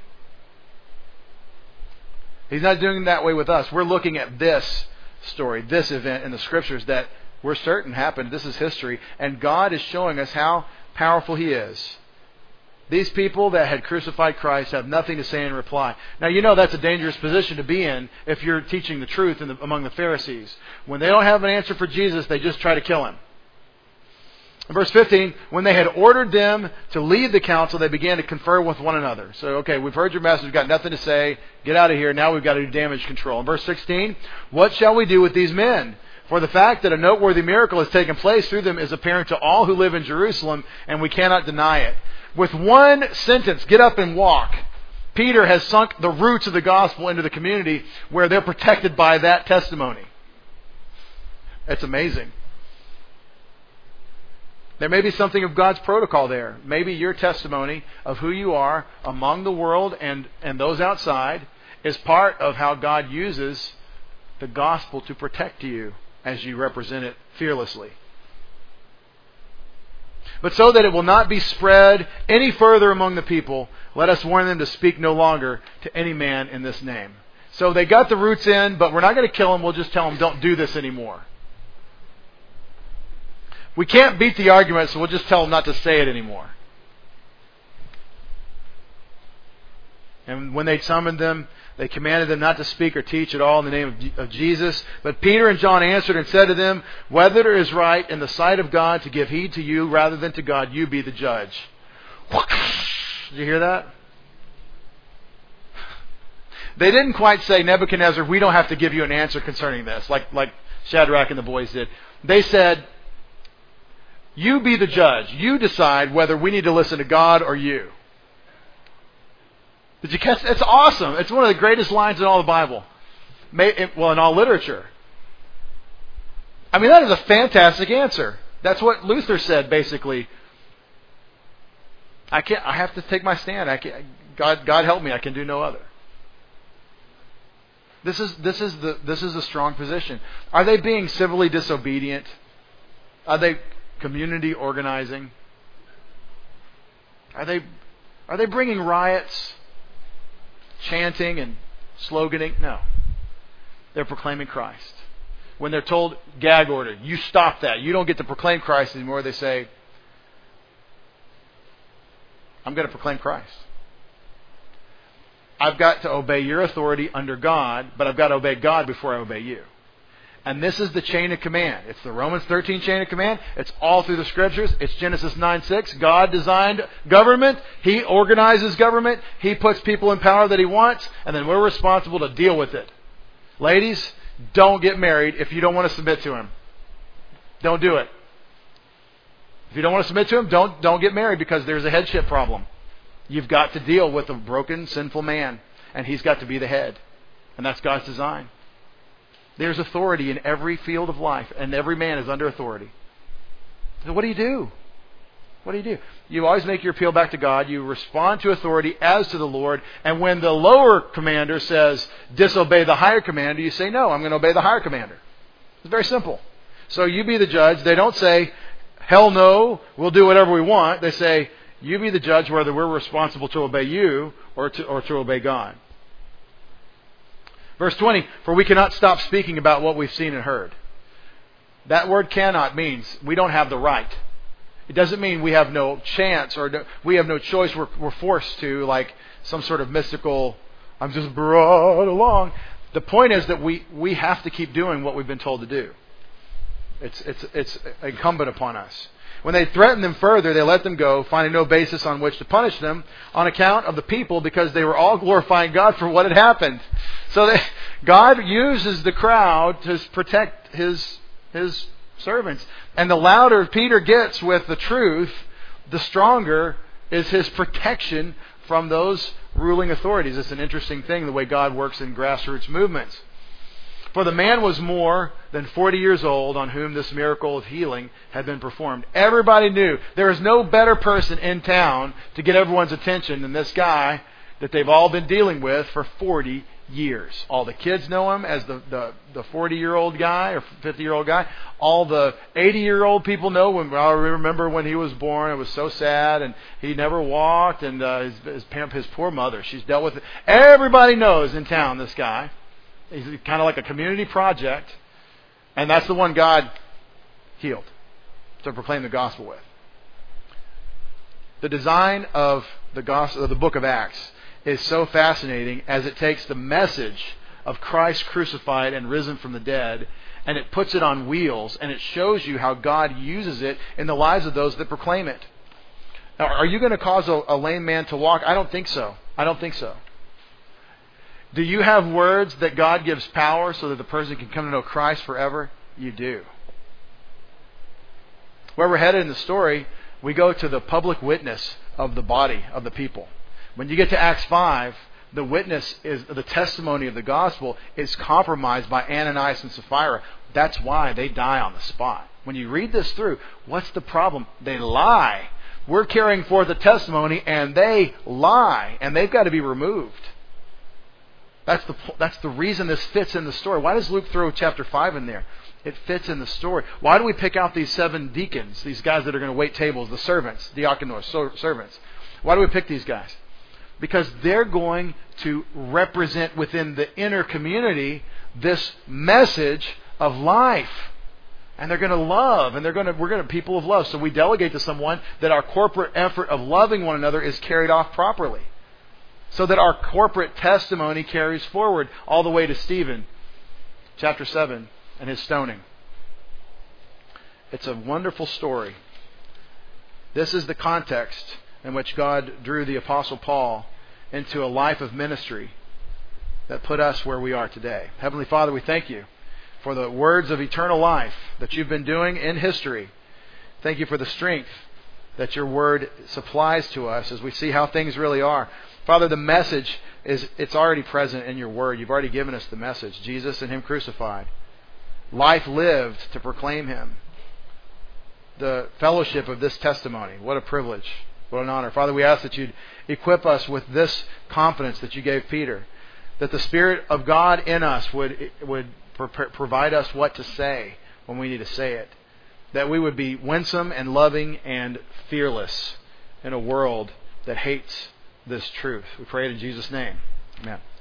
He's not doing it that way with us. We're looking at this story, this event in the Scriptures that we're certain happened. This is history. And God is showing us how powerful He is. These people that had crucified Christ have nothing to say in reply. Now, that's a dangerous position to be in if you're teaching the truth among the Pharisees. When they don't have an answer for Jesus, they just try to kill Him. In verse 15, when they had ordered them to leave the council, they began to confer with one another. So, okay, we've heard your message, we've got nothing to say, get out of here, now we've got to do damage control. In verse 16, what shall we do with these men? For the fact that a noteworthy miracle has taken place through them is apparent to all who live in Jerusalem, and we cannot deny it. With one sentence, get up and walk, Peter has sunk the roots of the gospel into the community where they're protected by that testimony. It's amazing. There may be something of God's protocol there. Maybe your testimony of who you are among the world and those outside is part of how God uses the gospel to protect you as you represent it fearlessly. But so that it will not be spread any further among the people, let us warn them to speak no longer to any man in this name. So they got the roots in, but we're not going to kill them. We'll just tell them, don't do this anymore. We can't beat the argument, so we'll just tell them not to say it anymore. And when they summoned them, they commanded them not to speak or teach at all in the name of Jesus. But Peter and John answered and said to them, whether it is right in the sight of God to give heed to you rather than to God, you be the judge. Did you hear that? They didn't quite say, Nebuchadnezzar, we don't have to give you an answer concerning this, like Shadrach and the boys did. They said, you be the judge. You decide whether we need to listen to God or you. Did you catch? It's awesome. It's one of the greatest lines in all the Bible. Well, in all literature. I mean, that is a fantastic answer. That's what Luther said, basically. I have to take my stand. God help me. I can do no other. This is a strong position. Are they being civilly disobedient? Are they community organizing? Are they bringing riots, chanting and sloganing? No. They're proclaiming Christ. When they're told, gag order, you stop that. You don't get to proclaim Christ anymore. They say, I'm going to proclaim Christ. I've got to obey your authority under God, but I've got to obey God before I obey you. And this is the chain of command. It's the Romans 13 chain of command. It's all through the Scriptures. It's Genesis 9:6. God designed government. He organizes government. He puts people in power that He wants. And then we're responsible to deal with it. Ladies, don't get married if you don't want to submit to Him. Don't do it. If you don't want to submit to Him, don't get married because there's a headship problem. You've got to deal with a broken, sinful man. And he's got to be the head. And that's God's design. There's authority in every field of life, and every man is under authority. So what do you do? What do you do? You always make your appeal back to God. You respond to authority as to the Lord. And when the lower commander says, disobey the higher commander, you say, no, I'm going to obey the higher commander. It's very simple. So you be the judge. They don't say, hell no, we'll do whatever we want. They say, you be the judge whether we're responsible to obey you or to obey God. Verse 20, for we cannot stop speaking about what we've seen and heard. That word cannot means we don't have the right. It doesn't mean we have no chance or we have no choice. We're forced to, like some sort of mystical, I'm just brought along. The point is that we have to keep doing what we've been told to do. It's incumbent upon us. When they threatened them further, they let them go, finding no basis on which to punish them on account of the people, because they were all glorifying God for what had happened. So God uses the crowd to protect His servants. And the louder Peter gets with the truth, the stronger is his protection from those ruling authorities. It's an interesting thing, the way God works in grassroots movements. For the man was more than 40 years old on whom this miracle of healing had been performed. Everybody knew there is no better person in town to get everyone's attention than this guy that they've all been dealing with for 40 years. All the kids know him as the 40-year-old guy or 50-year-old guy. All the 80-year-old people know him. I remember when he was born, it was so sad, and he never walked, and his poor mother, she's dealt with it. Everybody knows in town this guy. He's kind of like a community project. And that's the one God healed to proclaim the gospel with. The design of the gospel, of the book of Acts, is so fascinating as it takes the message of Christ crucified and risen from the dead, and it puts it on wheels, and it shows you how God uses it in the lives of those that proclaim it. Now, are you going to cause a lame man to walk? I don't think so. I don't think so. Do you have words that God gives power so that the person can come to know Christ forever? You do. Where we're headed in the story, we go to the public witness of the body of the people. When you get to Acts 5, the witness is the testimony of the gospel is compromised by Ananias and Sapphira. That's why they die on the spot. When you read this through, what's the problem? They lie. We're carrying forth a testimony, and they lie, and they've got to be removed. That's the reason this fits in the story. Why does Luke throw chapter 5 in there? It fits in the story. Why do we pick out these 7 deacons, these guys that are going to wait tables, the servants, diakonos, servants? Why do we pick these guys? Because they're going to represent within the inner community this message of life. And they're going to love, and we're going to people of love. So we delegate to someone that our corporate effort of loving one another is carried off properly. So that our corporate testimony carries forward all the way to Stephen, chapter 7, and his stoning. It's a wonderful story. This is the context in which God drew the Apostle Paul into a life of ministry that put us where we are today. Heavenly Father, we thank you for the words of eternal life that you've been doing in history. Thank you for the strength that your word supplies to us as we see how things really are. Father, the message it's already present in your word. You've already given us the message. Jesus and him crucified. Life lived to proclaim him. The fellowship of this testimony. What a privilege. What an honor. Father, we ask that you'd equip us with this confidence that you gave Peter. That the Spirit of God in us would provide us what to say when we need to say it. That we would be winsome and loving and fearless in a world that hates this truth. We pray it in Jesus' name. Amen.